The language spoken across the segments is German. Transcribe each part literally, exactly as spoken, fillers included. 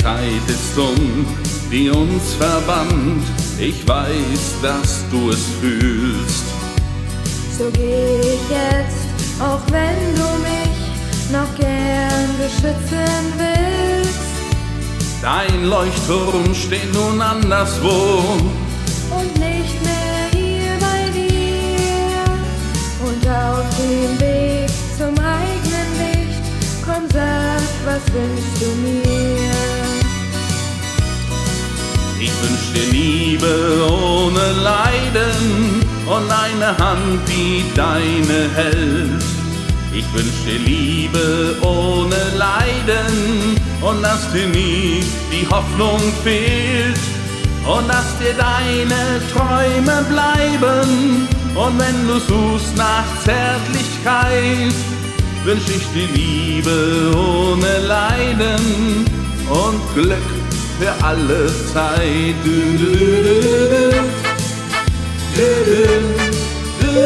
Zeit ist um, die uns verband. Ich weiß, dass du es fühlst. So geh ich jetzt, auch wenn du mich noch gern beschützen willst. Dein Leuchtturm steht nun anderswo Und nicht mehr hier bei dir. Und auf dem Weg zum eigenen Licht, komm, sag, was wünschst du mir? Ich wünsch dir Liebe ohne Leiden und eine Hand, die deine hält. Ich wünsch dir Liebe ohne Leiden und dass dir nie die Hoffnung fehlt und dass dir deine Träume bleiben. Und wenn du suchst nach Zärtlichkeit, wünsch ich dir Liebe ohne Leiden und Glück für alle Zeit. Du, du, du, du, du, du, du,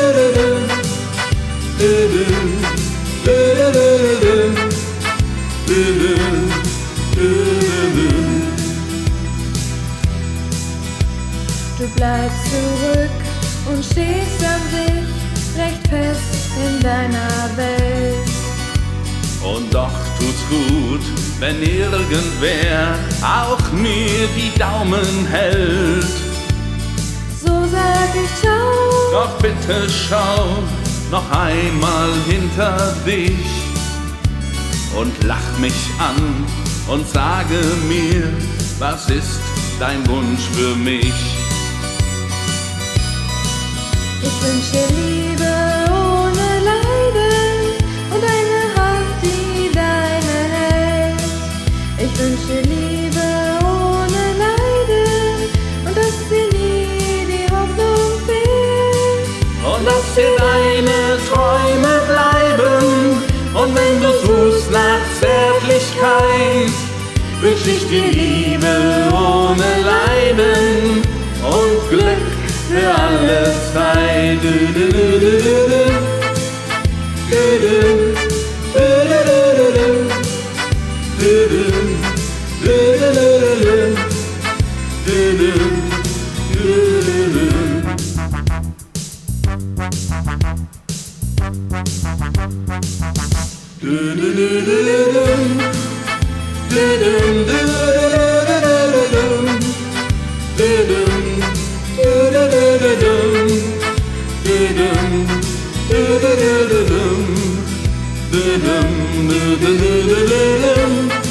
Du bleibst zurück und stehst an sich recht fest in deiner Welt. Und doch tut's gut, wenn irgendwer auch mir die Daumen hält. So sag ich ciao. Doch bitte schau noch einmal hinter dich und lach mich an und sage mir, was ist dein Wunsch für mich? Ich wünsch dir Liebe ohne Leiden und eine Hand, die deine hält. Ich wünsch dir Liebe ohne Leiden und dass dir nie die Hoffnung fehlt. Und dass dir deine Träume bleiben. Und wenn du suchst nach Zärtlichkeit, wünsch ich dir Liebe ohne Leiden und Glück für alle Zeit. Du, du, du, du, du. Du, du, du, du, du, du, du, du, du. Do